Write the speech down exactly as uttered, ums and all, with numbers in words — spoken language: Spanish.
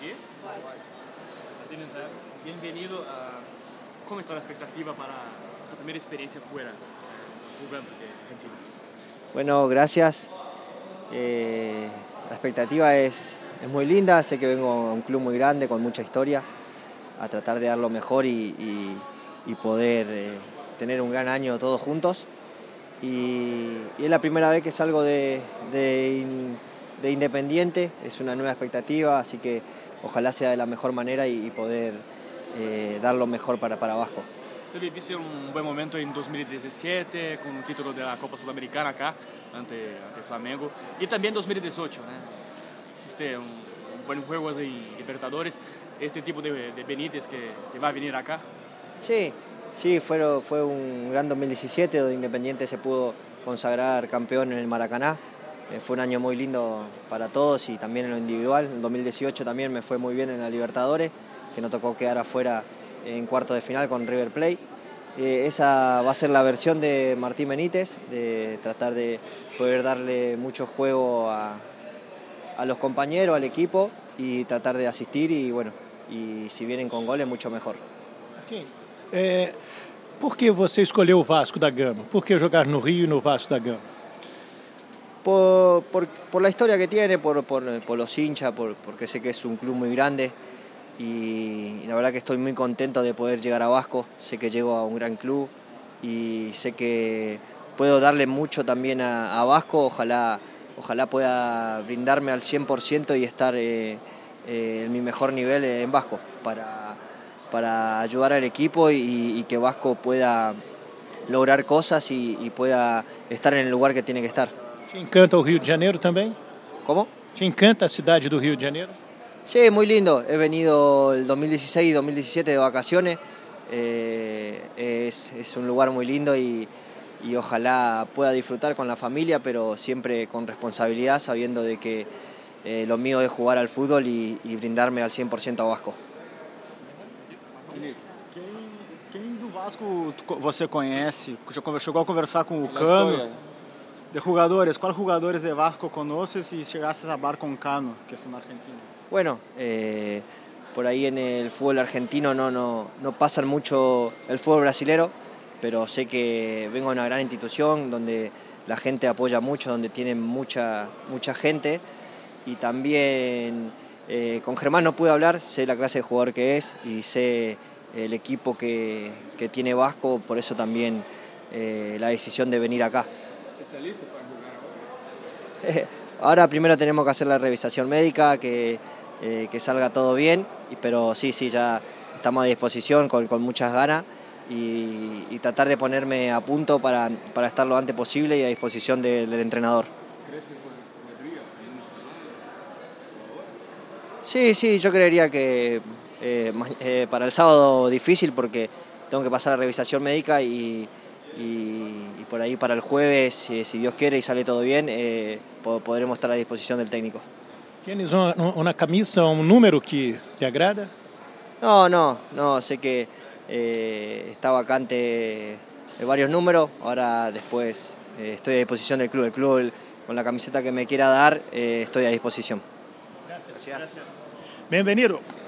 ¿Qué? Martínez, bienvenido. A... ¿Cómo está la expectativa para esta primera experiencia fuera, jugando de Argentina? Bueno, gracias. Eh, la expectativa es, es muy linda. Sé que vengo a un club muy grande, con mucha historia, a tratar de dar lo mejor y, y, y poder eh, tener un gran año todos juntos. Y, y es la primera vez que salgo de, de, in, de Independiente, es una nueva expectativa, así que ojalá sea de la mejor manera y, y poder eh, dar lo mejor para, para Vasco. Usted viviste un buen momento en dos mil diecisiete con el título de la Copa Sudamericana acá ante, ante Flamengo y también dos mil dieciocho, ¿eh? Hiciste un, un buen juego en Libertadores. Este tipo de, de Benítez que, que va a venir acá. Sí, sí, fue, fue un gran dos mil diecisiete donde Independiente se pudo consagrar campeón en el Maracaná. Eh, fue un año muy lindo para todos y también en lo individual. En dos mil dieciocho también me fue muy bien en la Libertadores, que nos tocó quedar afuera en cuarto de final con River Plate. Eh, esa va a ser la versión de Martín Benítez, de tratar de poder darle mucho juego a, a los compañeros, al equipo y tratar de asistir y bueno, y si vienen con goles mucho mejor. Martim, é, por que você escolheu o Vasco da Gama? Por que jogar no Rio e no Vasco da Gama? Por, por, por la historia que tiene, por, por, por los hinchas, por, porque sé que es un club muy grande y, y la verdad que estoy muy contento de poder llegar a Vasco. Sé que llego a un gran club y sé que puedo darle mucho también a, a Vasco. Ojalá, ojalá pueda brindarme al cien por ciento y estar eh, eh, en mi mejor nivel en Vasco para, para ayudar al equipo y, y que Vasco pueda lograr cosas y, y pueda estar en el lugar que tiene que estar. Te encanta o Rio de Janeiro também? ¿Cómo? Te encanta a cidade do Rio de Janeiro? Sí, muy lindo. He venido el dos mil dieciséis y dos mil diecisiete de vacaciones. Eh, es, es un lugar muy lindo y, y ojalá pueda disfrutar con la familia, pero siempre con responsabilidad, sabiendo de que eh, lo mío es jugar al fútbol y, y brindarme al cien por ciento a Vasco. Quem, quem do Vasco você conhece? Já chegou a conversar com o Cano? De jugadores, ¿cuáles jugadores de Vasco conoces y llegaste a hablar con Cano, que es un argentino? Bueno, eh, por ahí en el fútbol argentino no, no, no pasan mucho el fútbol brasilero, pero sé que vengo de una gran institución donde la gente apoya mucho, donde tienen mucha, mucha gente y también eh, con Germán no pude hablar, sé la clase de jugador que es y sé el equipo que, que tiene Vasco, por eso también eh, la decisión de venir acá. ¿Está listo para jugar ahora? Ahora primero tenemos que hacer la revisación médica, que, eh, que salga todo bien, pero sí, sí, ya estamos a disposición con, con muchas ganas y, y tratar de ponerme a punto para, para estar lo antes posible y a disposición de, del entrenador. ¿Crees que podría en un Sí, sí, yo creería que eh, eh, para el sábado difícil porque tengo que pasar la revisación médica y, y, y por ahí para el jueves, si, si Dios quiere y sale todo bien, eh, podremos estar a disposición del técnico. ¿Tienes una, una camisa, un número que te agrada? No, no, no, sé que eh, está vacante varios números, ahora después eh, estoy a disposición del club, el club el, con la camiseta que me quiera dar, eh, estoy a disposición. Gracias. Gracias. Bienvenido.